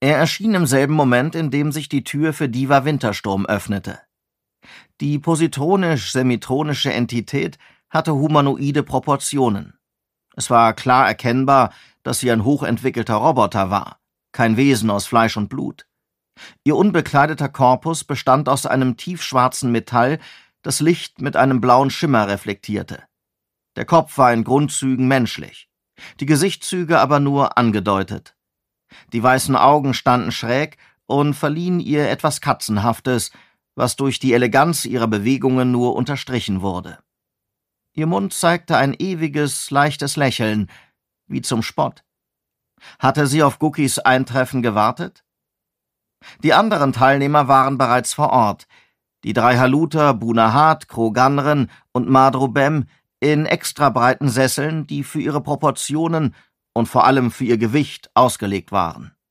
Er erschien im selben Moment, in dem sich die Tür für Diva Wintersturm öffnete. Die positronisch-semitronische Entität hatte humanoide Proportionen. Es war klar erkennbar, dass sie ein hochentwickelter Roboter war, kein Wesen aus Fleisch und Blut. Ihr unbekleideter Korpus bestand aus einem tiefschwarzen Metall, das Licht mit einem blauen Schimmer reflektierte. Der Kopf war in Grundzügen menschlich, die Gesichtszüge aber nur angedeutet. Die weißen Augen standen schräg und verliehen ihr etwas Katzenhaftes, was durch die Eleganz ihrer Bewegungen nur unterstrichen wurde. Ihr Mund zeigte ein ewiges, leichtes Lächeln, wie zum Spott. Hatte sie auf Gukis Eintreffen gewartet? Die anderen Teilnehmer waren bereits vor Ort. Die 3 Haluter, Bunahat, Kroganren und Madrubem in extra breiten Sesseln, die für ihre Proportionen und vor allem für ihr Gewicht ausgelegt waren.